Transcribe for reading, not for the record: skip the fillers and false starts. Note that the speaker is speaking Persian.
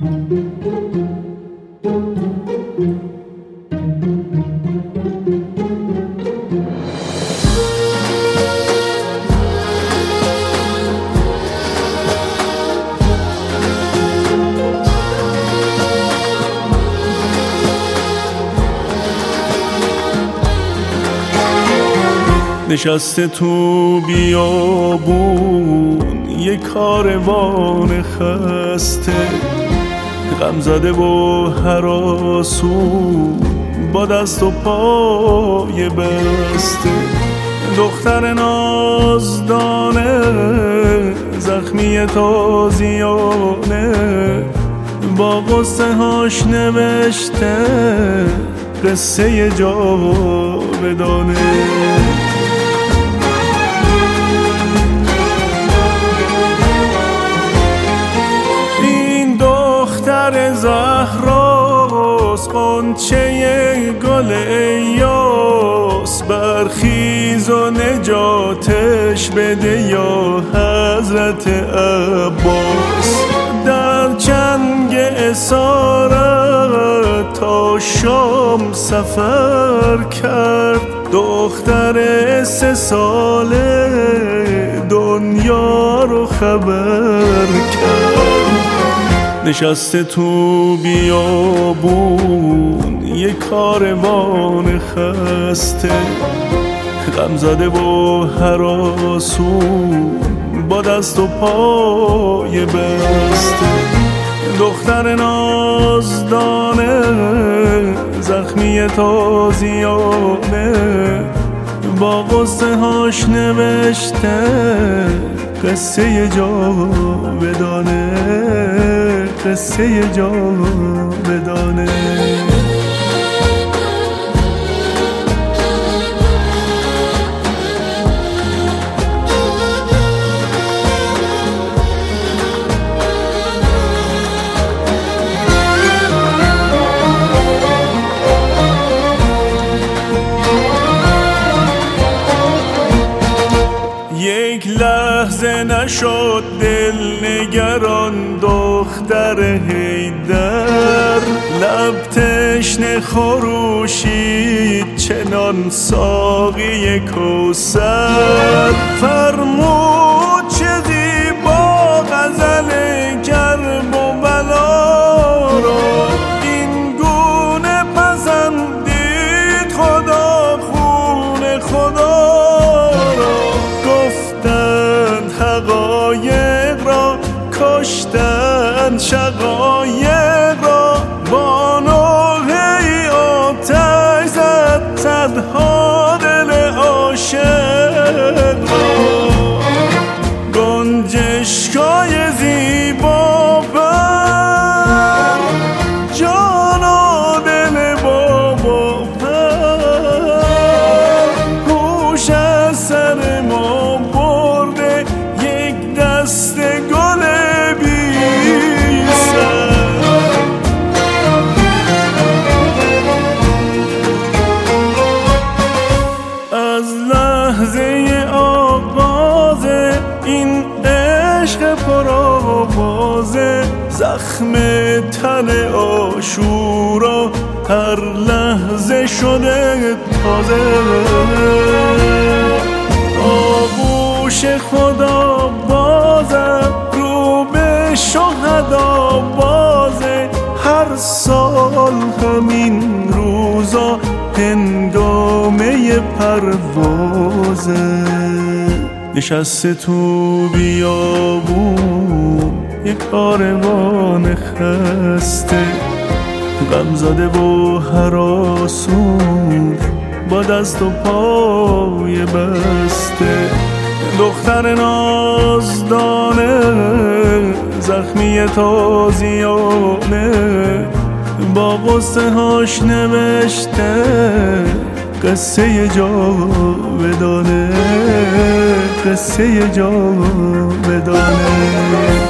نشسته تو بیابون یه کاروان خسته، غم زده و هراسون با دست و پای بسته. دختر نازدانه زخمی تازیانه با قصه هاش نوشته قصه جاودانه. زهراست غنچه گل ایاس، برخیز و نجاتش بده یا حضرت عباس. در چنگ اسارت تا شام سفر کرد، دختر 3 ساله دنیا رو خبر کرد. نشسته تو بیابون یه کاروان خسته، غم زده و هراسون با دست و پای بسته. دختر نازدانه زخمی تازیانه با قصه هاش نوشته قصه جاودانه، قصه جاودانه. یک لحظه نشد دل نگران دختر حیدر، لب تشنه خروشید چنان ساقی کوثر. فرمود چه زیبا غزل کرب و بلا را، این گونه پسندید خدا خون خدا را. گفتند حقایق را کشتند شقایق را، با نوحه‌ای آتش زد صدها دل عاشق را. گنجشکای زیبا پر، جان و دل بابا پر، هوش از سر ما برده یک دست گل بی سر. از لحظه آغاز این عشق پرآوازه، زخم تن عاشورا هر لحظه شده تازه. آغوش خدا بازم رو به شهدا بازه، هر سال همین روزا هنگامه پروازه. نشسته تو بیابون یک کاروان خسته، غم زده و هراسون با دست و پای بسته. دختر نازدانه زخمی تازیانه با قصه هاش نوشته قصه جاودانه، قصه جاودانه.